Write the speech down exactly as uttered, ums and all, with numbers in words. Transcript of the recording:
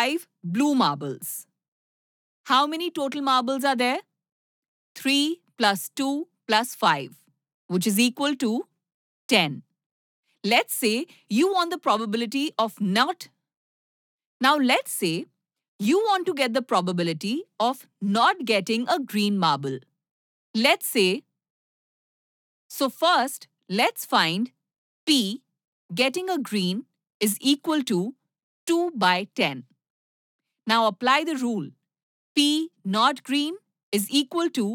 five blue marbles. How many total marbles are there? three plus two plus five, which is equal to ten. Let's say you want the probability of not. Now let's say you want to get the probability of not getting a green marble. Let's say, so first let's find P getting a green is equal to two by ten. Now apply the rule. P not green is equal to